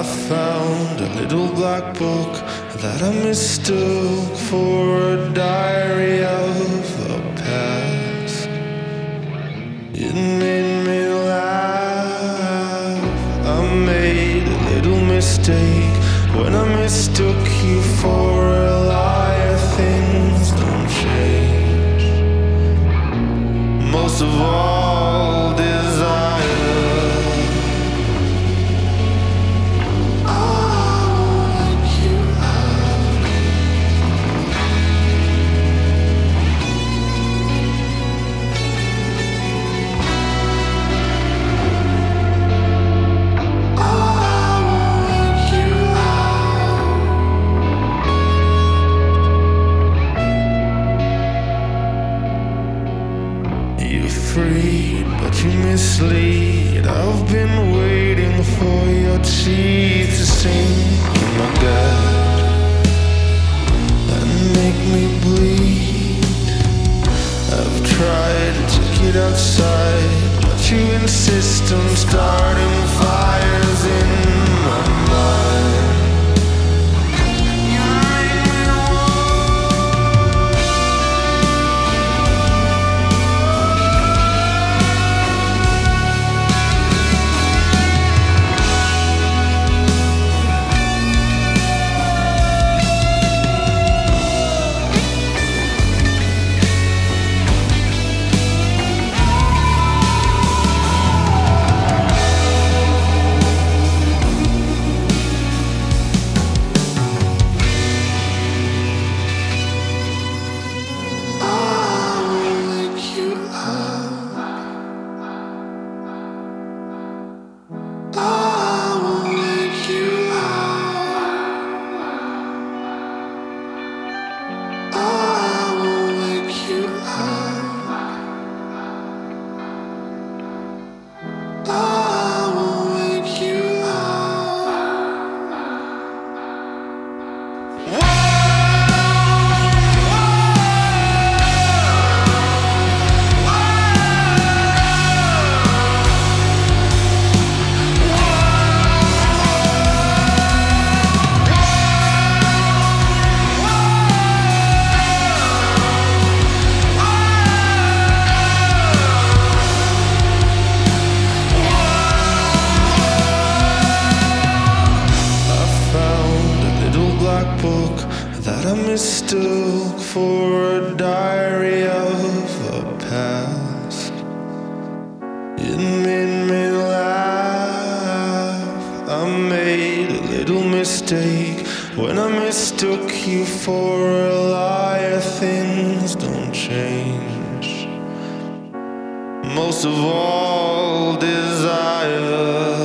found a little black book that I mistook for a diary of the past. It made me laugh. I made a little mistake when I mistook you for a liar. Things don't change. Most of all, desire. Freed, but you mislead. I've been waiting for your teeth to sink in my gut and make me bleed. I've tried to take it outside, but you insist on starting fires in my mind. Book that I mistook for a diary of the past. It made me laugh. I made a little mistake when I mistook you for a liar. Things don't change. Most of all, desire.